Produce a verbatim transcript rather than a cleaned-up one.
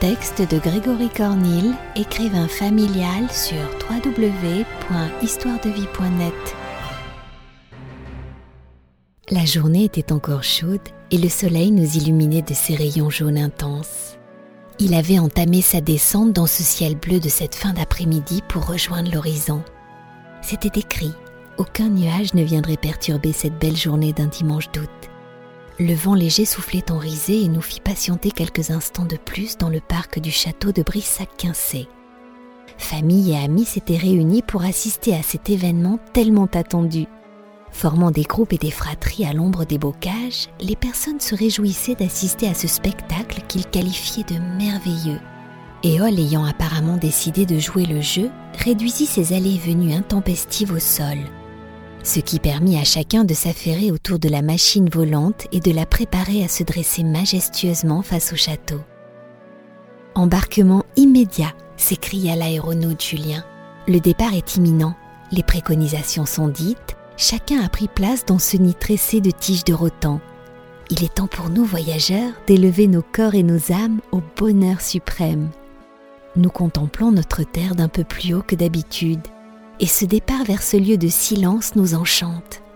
texte de Grégory Cornil, écrivain familial sur w w w point histoire de vie point net. La journée était encore chaude et le soleil nous illuminait de ses rayons jaunes intenses. Il avait entamé sa descente dans ce ciel bleu de cette fin d'après-midi pour rejoindre l'horizon. C'était écrit, aucun nuage ne viendrait perturber cette belle journée d'un dimanche d'août. Le vent léger soufflait en risée et nous fit patienter quelques instants de plus dans le parc du château de Brissac-Quincey. Famille et amis s'étaient réunis pour assister à cet événement tellement attendu. Formant des groupes et des fratries à l'ombre des bocages, les personnes se réjouissaient d'assister à ce spectacle qu'ils qualifiaient de merveilleux. Éole, ayant apparemment décidé de jouer le jeu, réduisit ses allées et venues intempestives au sol, ce qui permit à chacun de s'affairer autour de la machine volante et de la préparer à se dresser majestueusement face au château. « Embarquement immédiat !» s'écria l'aéronaute Julien. « Le départ est imminent, les préconisations sont dites, chacun a pris place dans ce nid tressé de tiges de rotan. Il est temps pour nous, voyageurs, d'élever nos corps et nos âmes au bonheur suprême. » Nous contemplons notre terre d'un peu plus haut que d'habitude, et ce départ vers ce lieu de silence nous enchante.